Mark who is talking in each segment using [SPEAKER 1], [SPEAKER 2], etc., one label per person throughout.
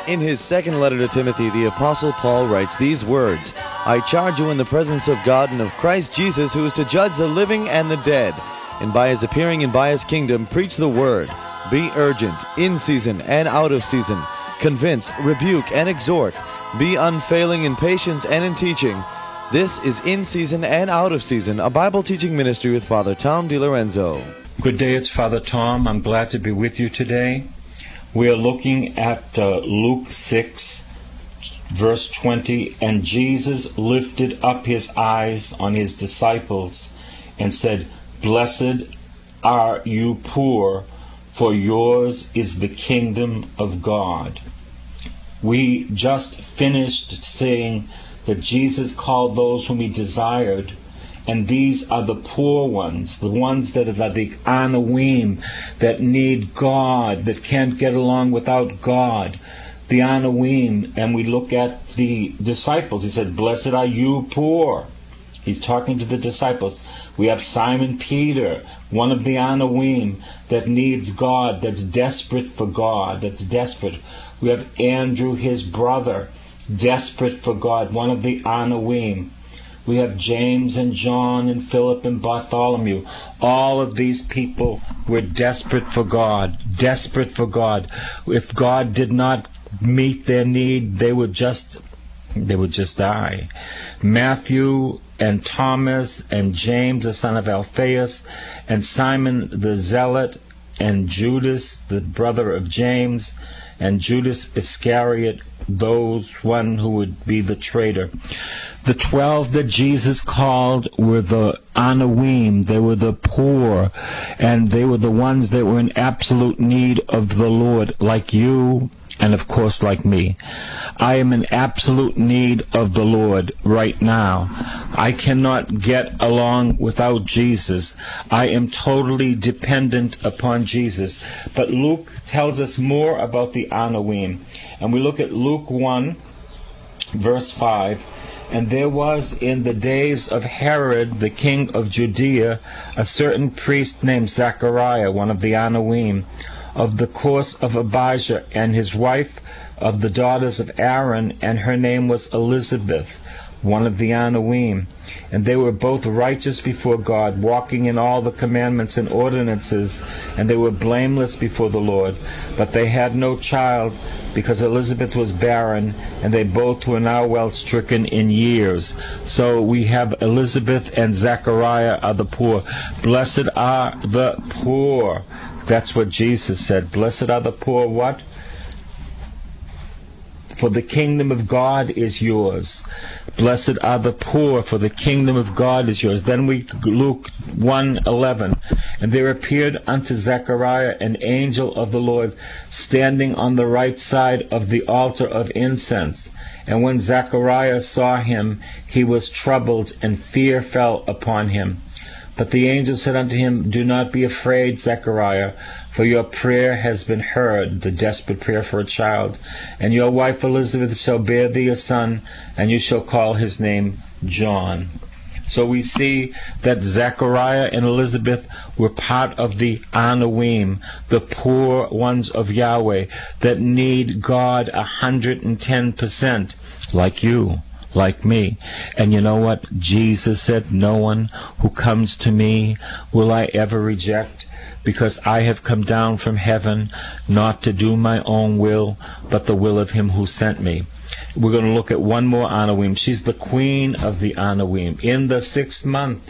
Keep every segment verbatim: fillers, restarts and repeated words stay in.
[SPEAKER 1] In his second letter to Timothy, the Apostle Paul writes these words, I charge you in the presence of God and of Christ Jesus, who is to judge the living and the dead, and by his appearing and by his kingdom, preach the word. Be urgent, in season and out of season. Convince, rebuke, and exhort. Be unfailing in patience and in teaching. This is In Season and Out of Season, a Bible teaching ministry with Father Tom DiLorenzo.
[SPEAKER 2] Good day, it's Father Tom. I'm glad to be with you today. We are looking at uh, Luke six, verse twenty, and Jesus lifted up his eyes on his disciples and said, Blessed are you poor, for yours is the kingdom of God. We just finished saying that Jesus called those whom he desired, and these are the poor ones, the ones that are the Anawim, that need God, that can't get along without God. The Anawim, and we look at the disciples. He said, Blessed are you poor. He's talking to the disciples. We have Simon Peter, one of the Anawim, that needs God, that's desperate for God, that's desperate. We have Andrew, his brother, desperate for God, one of the Anawim. We have James and John and Philip and Bartholomew. All of these people were desperate for God, desperate for God. If God did not meet their need, they would just, they would just die. Matthew and Thomas and James, the son of Alphaeus, and Simon the Zealot, and Judas, the brother of James, and Judas Iscariot, those one who would be the traitor. The twelve that Jesus called were the Anawim, they were the poor, and they were the ones that were in absolute need of the Lord, like you, and of course like me. I am in absolute need of the Lord right now. I cannot get along without Jesus. I am totally dependent upon Jesus. But Luke tells us more about the Anawim. And we look at Luke one, verse five. And there was in the days of Herod, the king of Judea, a certain priest named Zachariah, one of the Anawim, of the course of Abijah, and his wife of the daughters of Aaron, and her name was Elizabeth, one of the Anawim. And they were both righteous before God, walking in all the commandments and ordinances, and they were blameless before the Lord. But they had no child, because Elizabeth was barren, and they both were now well stricken in years. So we have Elizabeth and Zechariah are the poor. Blessed are the poor. That's what Jesus said. Blessed are the poor, what? For the kingdom of God is yours. Blessed are the poor, for the kingdom of God is yours. Then we, Luke one eleven, and there appeared unto Zechariah an angel of the Lord, standing on the right side of the altar of incense. And when Zechariah saw him, he was troubled, and fear fell upon him. But the angel said unto him, Do not be afraid, Zechariah, for your prayer has been heard, the desperate prayer for a child. And your wife Elizabeth shall bear thee a son, and you shall call his name John. So we see that Zechariah and Elizabeth were part of the Anawim, the poor ones of Yahweh, that need God a hundred and ten percent, like you, like me. And you know what? Jesus said, no one who comes to me will I ever reject, because I have come down from heaven not to do my own will, but the will of him who sent me. We're going to look at one more Anawim. She's the queen of the Anawim. In the sixth month,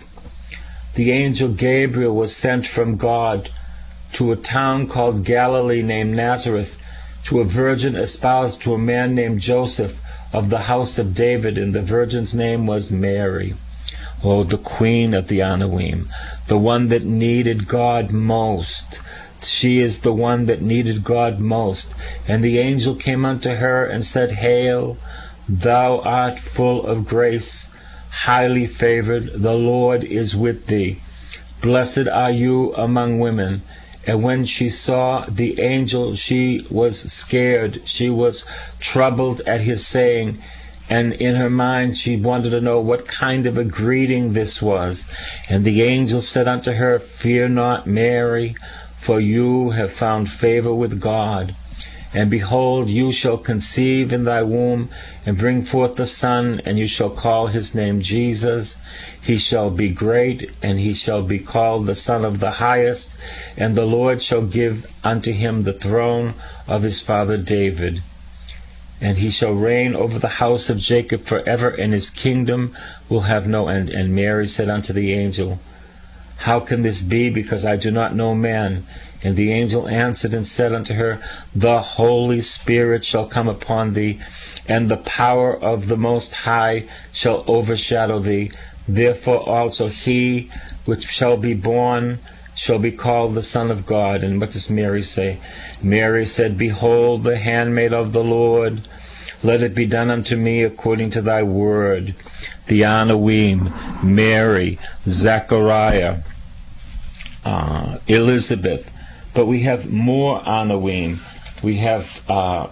[SPEAKER 2] the angel Gabriel was sent from God to a town called Galilee named Nazareth, to a virgin espoused to a man named Joseph of the house of David, and the virgin's name was Mary. Oh, the queen of the Anawim, the one that needed God most. She is the one that needed God most. And the angel came unto her and said, Hail, thou art full of grace, highly favored, the Lord is with thee. Blessed are you among women. And when she saw the angel, she was scared. She was troubled at his saying. And in her mind she wanted to know what kind of a greeting this was. And the angel said unto her, Fear not, Mary, for you have found favor with God. And behold, you shall conceive in thy womb, and bring forth a son, and you shall call his name Jesus. He shall be great, and he shall be called the Son of the Highest, and the Lord shall give unto him the throne of his father David. And he shall reign over the house of Jacob forever, and his kingdom will have no end. And Mary said unto the angel, How can this be, because I do not know man? And the angel answered and said unto her, The Holy Spirit shall come upon thee, and the power of the Most High shall overshadow thee. Therefore also he which shall be born shall be called the Son of God. And what does Mary say? Mary said, Behold, the handmaid of the Lord, let it be done unto me according to thy word. The Anoim, Mary, Zechariah, uh, Elizabeth. But we have more Anoim. We have uh,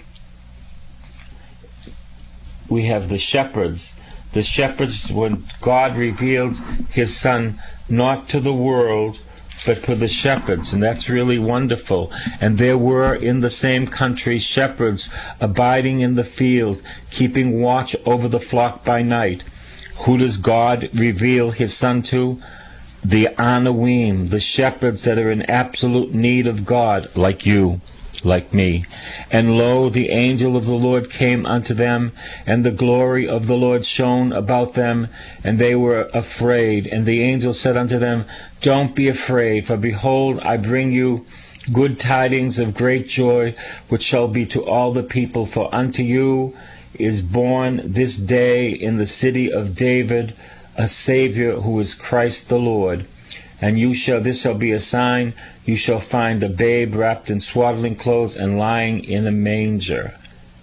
[SPEAKER 2] we have the shepherds. The shepherds, when God revealed his Son not to the world, but for the shepherds, and that's really wonderful. And there were in the same country shepherds abiding in the field, keeping watch over the flock by night. Who does God reveal his Son to? The Anoim, the shepherds that are in absolute need of God, like you, like me. And lo, the angel of the Lord came unto them, and the glory of the Lord shone about them, and they were afraid. And the angel said unto them, Don't be afraid, for behold, I bring you good tidings of great joy, which shall be to all the people. For unto you is born this day in the city of David a Savior, who is Christ the Lord. And you shall, this shall be a sign, you shall find a babe wrapped in swaddling clothes and lying in a manger.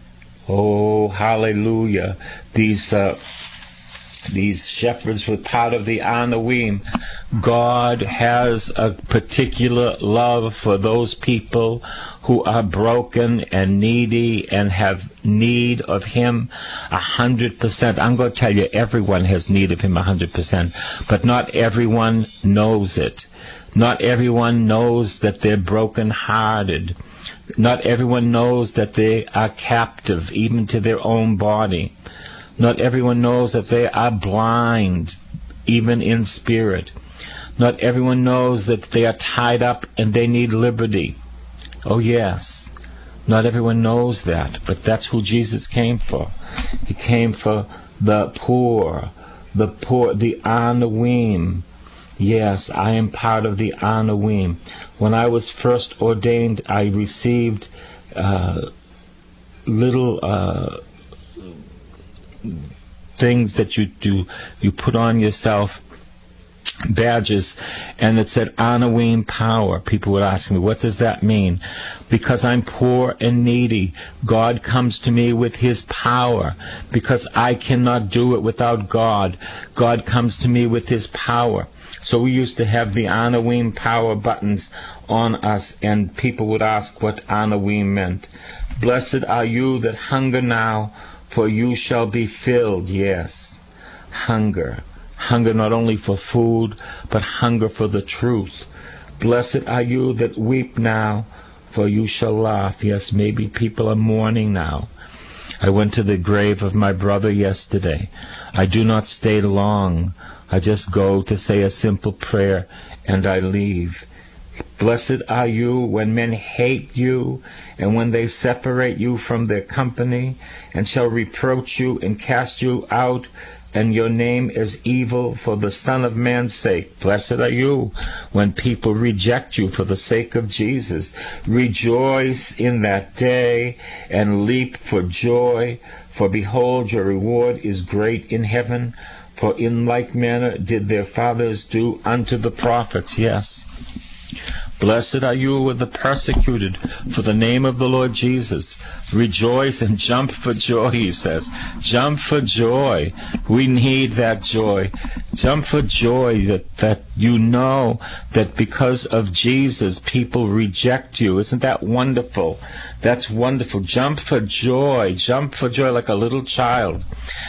[SPEAKER 2] Oh, hallelujah. These uh, these shepherds were part of the Anoim. God has a particular love for those people who are broken and needy and have need of him a hundred percent. I'm going to tell you, everyone has need of him a hundred percent, but not everyone knows it. Not everyone knows that they're broken-hearted. Not everyone knows that they are captive, even to their own body. Not everyone knows that they are blind, even in spirit. Not everyone knows that they are tied up and they need liberty. Oh yes, not everyone knows that, but that's who Jesus came for. He came for the poor, the poor, the Anoim. Yes, I am part of the Anoim. When I was first ordained, I received uh, little uh, things that you do, you put on yourself, badges, and it said Anoim power. People would ask me, what does that mean? Because I'm poor and needy, God comes to me with his power. Because I cannot do it without God, God comes to me with his power. So we used to have the Anoim power buttons on us, and people would ask what Anoim meant. Blessed are you that hunger now, for you shall be filled. Yes, hunger. Hunger not only for food, but hunger for the truth. Blessed are you that weep now, for you shall laugh. Yes, maybe people are mourning now. I went to the grave of my brother yesterday. I do not stay long. I just go to say a simple prayer, and I leave. Blessed are you when men hate you, and when they separate you from their company, and shall reproach you and cast you out, and your name is evil for the Son of Man's sake. Blessed are you when people reject you for the sake of Jesus. Rejoice in that day and leap for joy, for behold, your reward is great in heaven. For in like manner did their fathers do unto the prophets. Yes. Blessed are you with the persecuted for the name of the Lord Jesus. Rejoice and jump for joy, he says. Jump for joy. We need that joy. Jump for joy that, that you know that because of Jesus, people reject you. Isn't that wonderful? That's wonderful. Jump for joy. Jump for joy like a little child.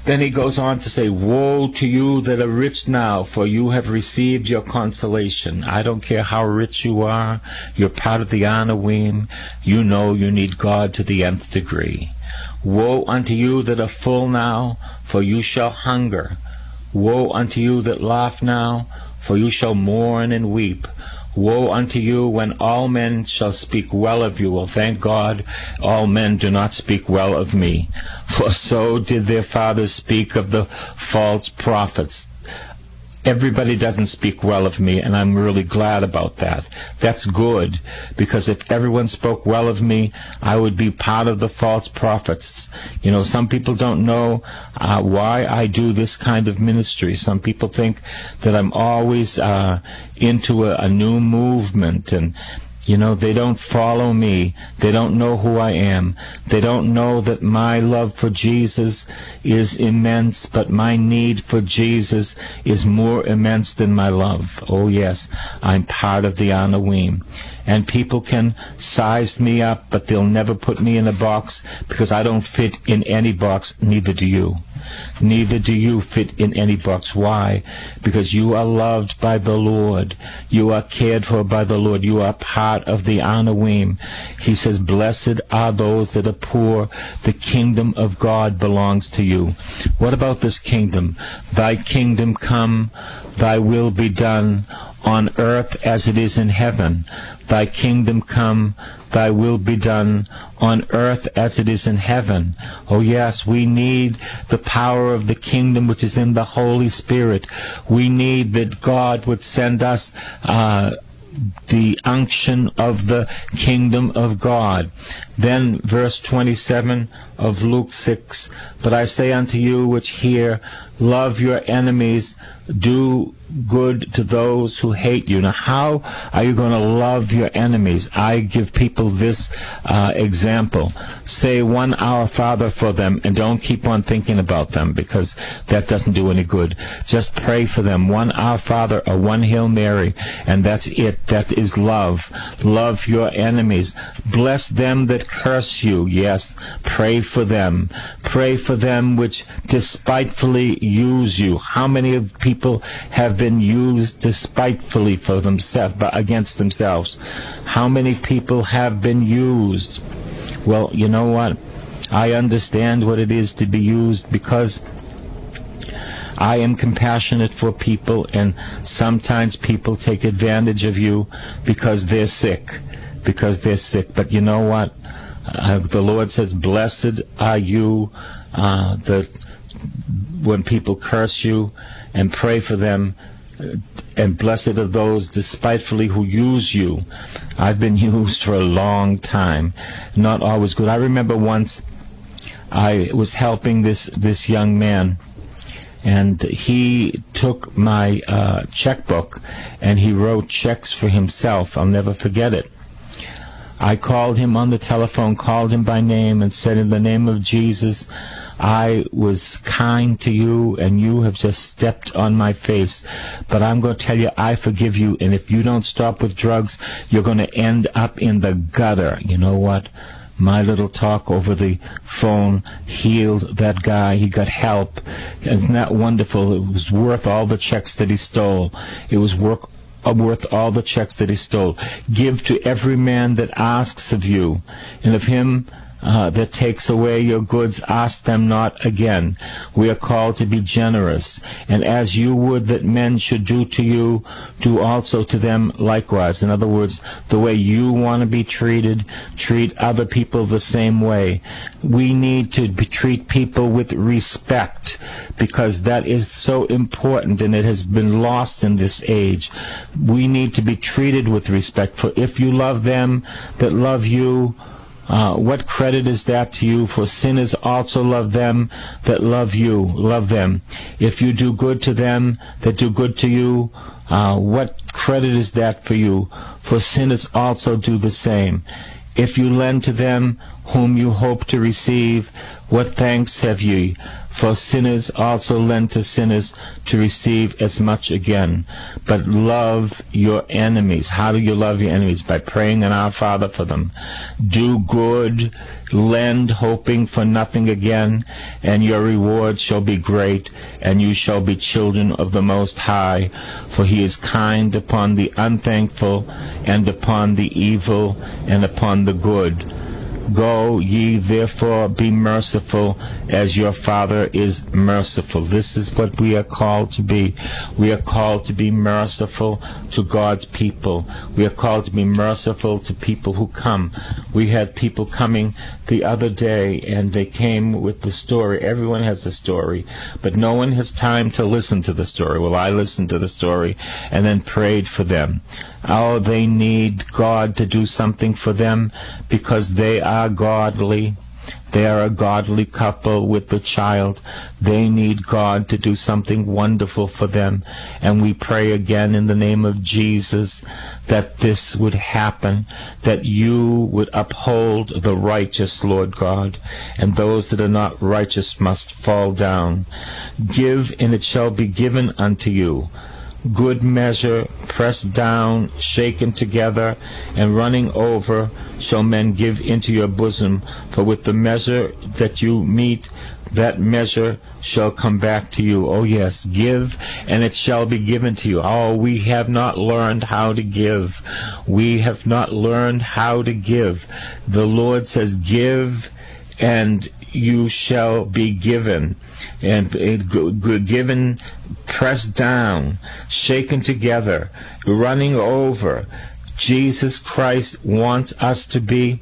[SPEAKER 2] Then he goes on to say, woe to you that are rich now, for you have received your consolation. I don't care how rich you are. You're part of the Anawim. You know you need God to the nth degree. Woe unto you that are full now, for you shall hunger. Woe unto you that laugh now, for you shall mourn and weep. Woe unto you when all men shall speak well of you. Well, thank God, all men do not speak well of me. For so did their fathers speak of the false prophets. Everybody doesn't speak well of me, and I'm really glad about that. That's good, because if everyone spoke well of me, I would be part of the false prophets. You know, some people don't know uh, why I do this kind of ministry. Some people think that I'm always uh, into a, a new movement, and you know, they don't follow me. They don't know who I am. They don't know that my love for Jesus is immense, but my need for Jesus is more immense than my love. Oh yes, I'm part of the Anawim. And people can size me up, but they'll never put me in a box, because I don't fit in any box, neither do you. Neither do you fit in any box. Why? Because you are loved by the Lord. You are cared for by the Lord. You are part of the Anawim. He says, blessed are those that are poor. The kingdom of God belongs to you. What about this kingdom? Thy kingdom come, thy will be done on earth as it is in heaven. Thy kingdom come, thy will be done on earth as it is in heaven. Oh yes, we need the power of the kingdom which is in the Holy Spirit. We need that God would send us uh, the unction of the kingdom of God. Then verse twenty-seven of Luke six, but I say unto you which hear, love your enemies, do good to those who hate you. Now, how are you going to love your enemies? I give people this uh, example. Say one Our Father for them, and don't keep on thinking about them, because that doesn't do any good. Just pray for them. One Our Father or one Hail Mary, and that's it. That is love. Love your enemies. Bless them that curse you. Yes, pray for them. Pray for them which despitefully use you. How many of people have been used despitefully for themselves, against themselves? How many people have been used? Well, you know what? I understand what it is to be used, because I am compassionate for people, and sometimes people take advantage of you because they're sick. Because they're sick. But you know what? Uh, the Lord says, blessed are you uh, the, when people curse you, and pray for them, and blessed are those despitefully who use you. I've been used for a long time. Not always good. I remember once I was helping this, this young man, and he took my uh, checkbook and he wrote checks for himself. I'll never forget it. I called him on the telephone, called him by name, and said, in the name of Jesus, I was kind to you, and you have just stepped on my face. But I'm going to tell you, I forgive you, and if you don't stop with drugs, you're going to end up in the gutter. You know what? My little talk over the phone healed that guy. He got help. Isn't that wonderful? It was worth all the checks that he stole. It was work worth all the checks that he stole. Give to every man that asks of you, and of him uh, that takes away your goods, ask them not again. We are called to be generous, and as you would that men should do to you, do also to them likewise. In other words, the way you want to be treated, treat other people the same way. We need to be, treat people with respect, because that is so important, and it has been lost in this age. We need to be treated with respect, for if you love them that love you, Uh, what credit is that to you? For sinners also love them that love you. Love them. If you do good to them that do good to you, uh, what credit is that for you? For sinners also do the same. If you lend to them whom you hope to receive, What thanks have ye? For sinners also lend to sinners to receive as much again. But love your enemies. How do you love your enemies? By praying in Our Father for them. Do good, lend, hoping for nothing again, and your reward shall be great, and you shall be children of the Most High. For He is kind upon the unthankful, and upon the evil, and upon the good. Go ye therefore, be merciful, as your Father is merciful. This is what we are called to be. We are called to be merciful to God's people. We are called to be merciful to people who come. We had people coming the other day, and they came with the story. Everyone has a story, but no one has time to listen to the story. Well, I listened to the story and then prayed for them. Oh, they need God to do something for them because they are godly. They are a godly couple with the child. They need God to do something wonderful for them. And we pray again in the name of Jesus that this would happen, that you would uphold the righteous, Lord God, and those that are not righteous must fall down. Give, and it shall be given unto you. Good measure, pressed down, shaken together, and running over, shall men give into your bosom. For with the measure that you meet, that measure shall come back to you. Oh yes, give, and it shall be given to you. Oh, we have not learned how to give. We have not learned how to give. The Lord says, give, and you shall be given, and given, pressed down, shaken together, running over. Jesus Christ wants us to be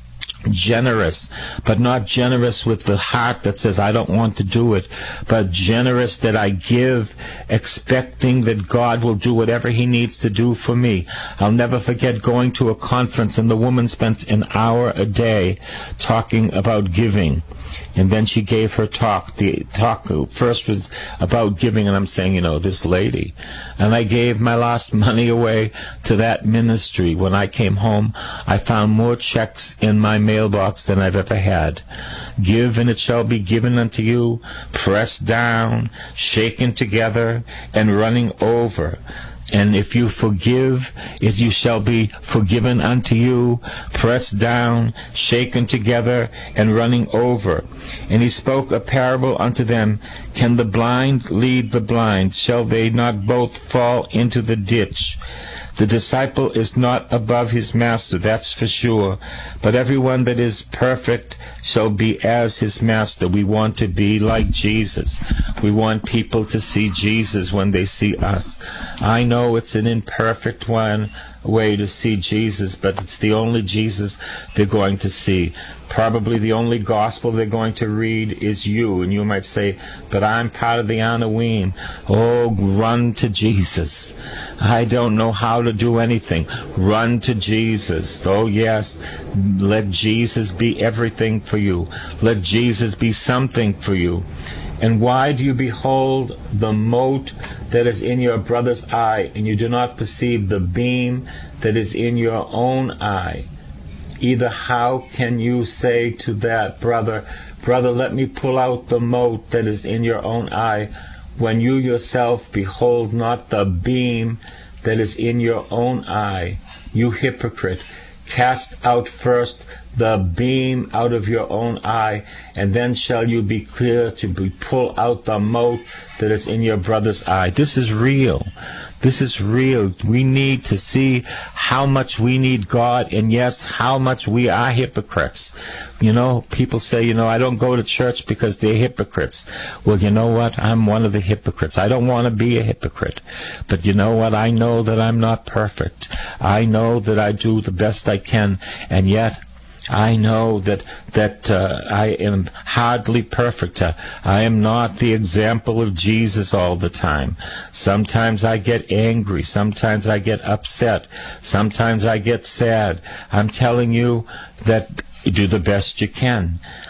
[SPEAKER 2] generous, but not generous with the heart that says, I don't want to do it, but generous that I give, expecting that God will do whatever He needs to do for me. I'll never forget going to a conference, and the woman spent an hour a day talking about giving. And then she gave her talk. The talk first was about giving, and I'm saying, you know, this lady. And I gave my last money away to that ministry. When I came home, I found more checks in my mailbox than I've ever had. Give, and it shall be given unto you, pressed down, shaken together, and running over. And if you forgive, it you shall be forgiven unto you, pressed down, shaken together, and running over. And he spoke a parable unto them. Can the blind lead the blind? Shall they not both fall into the ditch? The disciple is not above his master, that's for sure. But everyone that is perfect shall be as his master. We want to be like Jesus. We want people to see Jesus when they see us. I know it's an imperfect one way to see Jesus, but it's the only Jesus they're going to see. Probably the only gospel they're going to read is you. And you might say, but I'm part of the Anawim. Oh, run to Jesus. I don't know how to do anything. Run to Jesus. Oh, yes. Let Jesus be everything for you. Let Jesus be something for you. And why do you behold the mote that is in your brother's eye, and you do not perceive the beam that is in your own eye? Either how can you say to that brother, brother, let me pull out the mote that is in your own eye, when you yourself behold not the beam that is in your own eye? You hypocrite, cast out first the beam out of your own eye, and then shall you be clear to be pull out the mote that is in your brother's eye. This is real. This is real. We need to see how much we need God, and yes, how much we are hypocrites. You know, people say, you know, I don't go to church because they're hypocrites. Well, you know what? I'm one of the hypocrites. I don't want to be a hypocrite. But you know what? I know that I'm not perfect. I know that I do the best I can, and yet I know that that uh, I am hardly perfect. Uh, I am not the example of Jesus all the time. Sometimes I get angry. Sometimes I get upset. Sometimes I get sad. I'm telling you that do the best you can.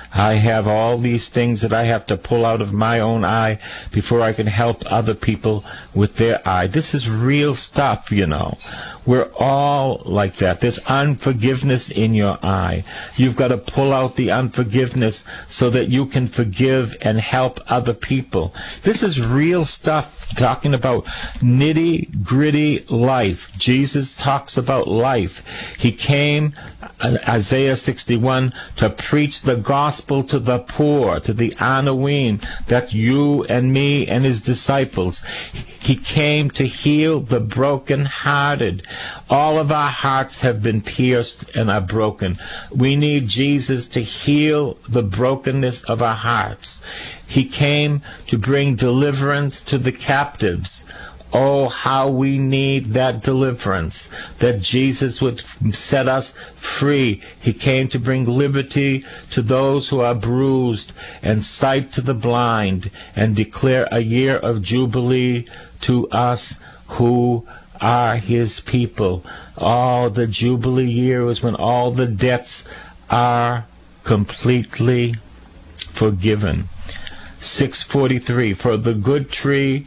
[SPEAKER 2] I have all these things that I have to pull out of my own eye before I can help other people with their eye. This is real stuff, you know. We're all like that. There's unforgiveness in your eye. You've got to pull out the unforgiveness so that you can forgive and help other people. This is real stuff, talking about nitty-gritty life. Jesus talks about life. He came, Isaiah sixty-one, to preach the gospel to the poor, to the Anawim, that's you and me and his disciples. He came to heal the broken-hearted. All of our hearts have been pierced and are broken. We need Jesus to heal the brokenness of our hearts. He came to bring deliverance to the captives. Oh, how we need that deliverance, that Jesus would set us free. He came to bring liberty to those who are bruised, and sight to the blind, and declare a year of jubilee to us who are his people. Oh, the jubilee year is when all the debts are completely forgiven. six forty-three, for the good tree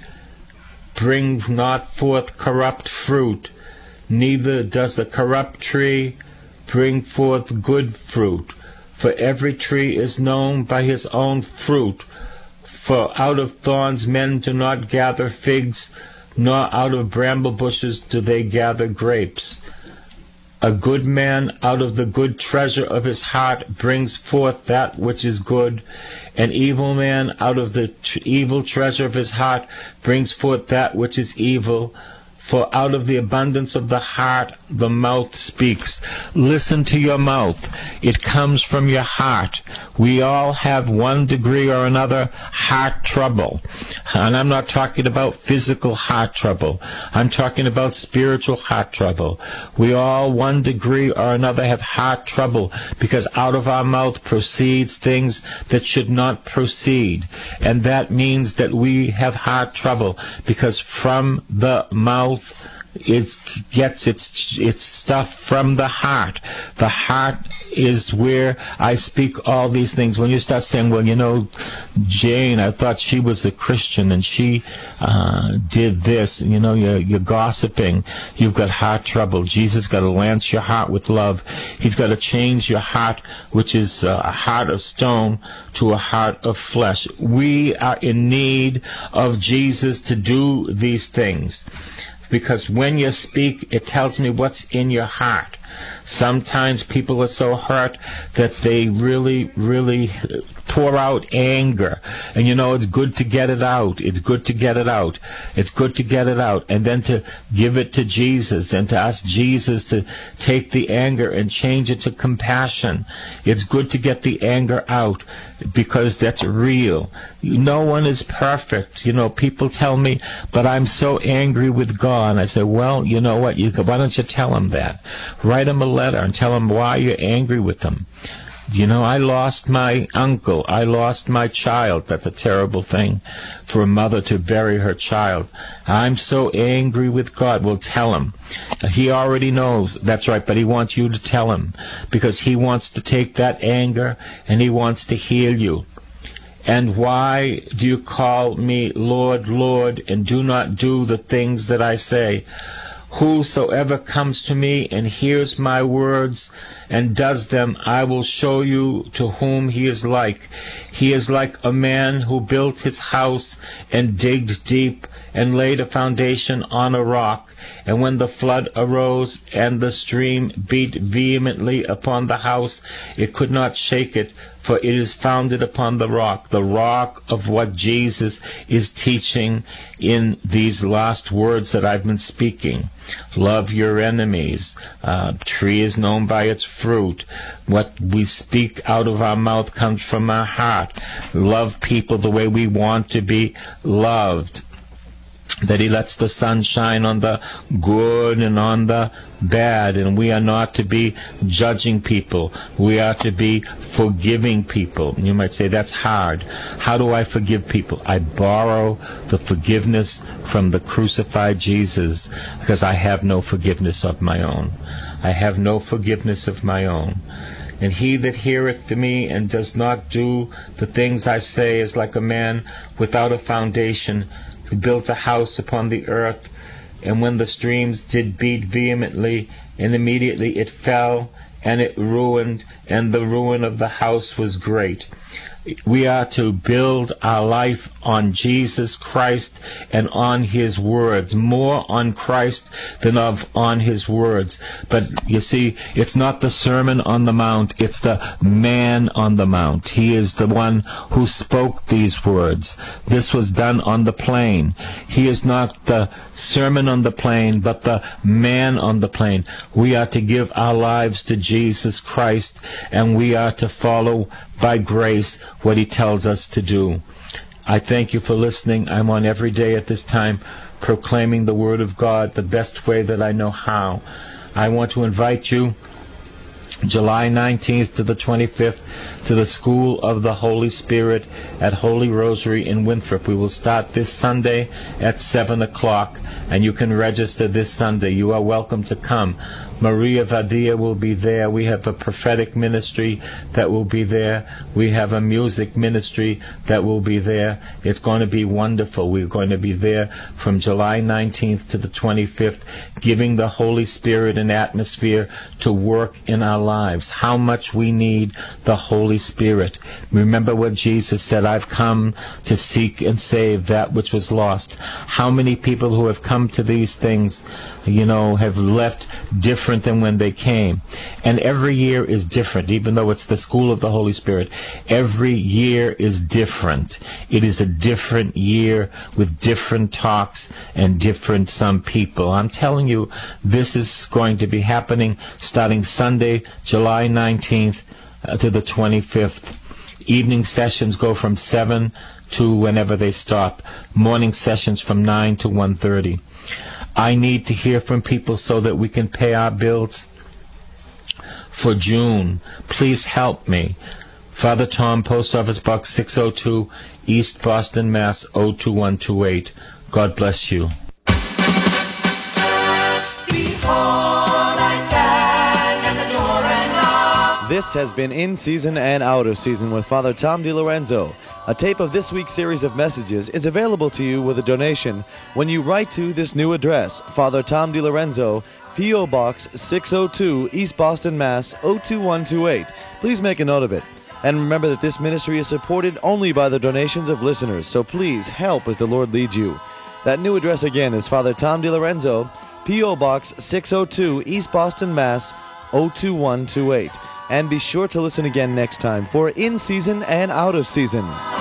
[SPEAKER 2] brings not forth corrupt fruit, neither does the corrupt tree bring forth good fruit. For every tree is known by his own fruit. For out of thorns men do not gather figs, nor out of bramble bushes do they gather grapes. A good man out of the good treasure of his heart brings forth that which is good. An evil man out of the tr- evil treasure of his heart brings forth that which is evil. For out of the abundance of the heart the mouth speaks. Listen to your mouth. It comes from your heart. We all have one degree or another heart trouble. And I'm not talking about physical heart trouble. I'm talking about spiritual heart trouble. We all, one degree or another, have heart trouble because out of our mouth proceeds things that should not proceed. And that means that we have heart trouble because from the mouth it gets its its stuff from the heart. The heart is where I speak all these things. When you start saying, well, you know, Jane, I thought she was a Christian and she uh, did this, you know, you're, you're gossiping. You've got heart trouble. Jesus got to lance your heart with love. He's got to change your heart, which is uh, a heart of stone, to a heart of flesh. We are in need of Jesus to do these things. Because when you speak, it tells me what's in your heart. Sometimes people are so hurt that they really, really pour out anger. And you know, it's good to get it out. It's good to get it out. It's good to get it out. And then to give it to Jesus and to ask Jesus to take the anger and change it to compassion. It's good to get the anger out because that's real. No one is perfect. You know, people tell me, but I'm so angry with God. And I say, well, you know what? You, why don't you tell him that? Write him a letter and tell him why you're angry with him. You know, I lost my uncle. I lost my child. That's a terrible thing for a mother to bury her child. I'm so angry with God. Well, tell him. He already knows. That's right, but he wants you to tell him because he wants to take that anger and he wants to heal you. And why do you call me Lord, Lord, and do not do the things that I say? Whosoever comes to me and hears my words and does them, I will show you to whom he is like. He is like a man who built his house and digged deep and laid a foundation on a rock. And when the flood arose and the stream beat vehemently upon the house, it could not shake it, for it is founded upon the rock, the rock of what Jesus is teaching in these last words that I've been speaking. Love your enemies. Uh, tree is known by its fruit. What we speak out of our mouth comes from our heart. Love people the way we want to be loved. That he lets the sun shine on the good and on the bad, and we are not to be judging people. We are to be forgiving people. You might say, that's hard. How do I forgive people? I borrow the forgiveness from the crucified Jesus, because I have no forgiveness of my own. I have no forgiveness of my own. And he that heareth me and does not do the things I say is like a man without a foundation, who built a house upon the earth. And when the streams did beat vehemently, and immediately it fell, and it ruined, and the ruin of the house was great. We are to build our life on Jesus Christ and on His words, more on Christ than of on His words. But you see, it's not the Sermon on the Mount, it's the man on the Mount. He is the one who spoke these words. This was done on the plain. He is not the Sermon on the plain, but the man on the plain. We are to give our lives to Jesus Christ, and we are to follow by grace what He tells us to do. I thank you for listening. I'm on every day at this time proclaiming the Word of God the best way that I know how. I want to invite you July nineteenth to the twenty-fifth to the School of the Holy Spirit at Holy Rosary in Winthrop. We will start this Sunday at seven o'clock, and you can register this Sunday. You are welcome to come. Maria Vadia will be there. We have a prophetic ministry that will be there. We have a music ministry that will be there. It's going to be wonderful. We're going to be there from July nineteenth to the twenty-fifth, giving the Holy Spirit an atmosphere to work in our lives. How much we need the Holy Spirit. Remember what Jesus said, I've come to seek and save that which was lost. How many people who have come to these things, you know, have left different than when they came. And every year is different, even though it's the School of the Holy Spirit. Every year is different. It is a different year with different talks and different some people. I'm telling you, this is going to be happening starting Sunday, July nineteenth uh, to the twenty-fifth. Evening sessions go from seven to whenever they stop. Morning sessions from nine to one thirty. I need to hear from people so that we can pay our bills for June. Please help me. Father Tom, Post Office Box six oh two, East Boston, Mass. oh two one two eight. God bless you.
[SPEAKER 1] This has been In Season and Out of Season with Father Tom DiLorenzo. A tape of this week's series of messages is available to you with a donation when you write to this new address, Father Tom DiLorenzo, P O. Box six oh two, East Boston, Mass. oh two one two eight. Please make a note of it. And remember that this ministry is supported only by the donations of listeners, so please help as the Lord leads you. That new address again is Father Tom DiLorenzo, P O. Box six oh two, East Boston, Mass. oh two one two eight. And be sure to listen again next time for In Season and Out of Season.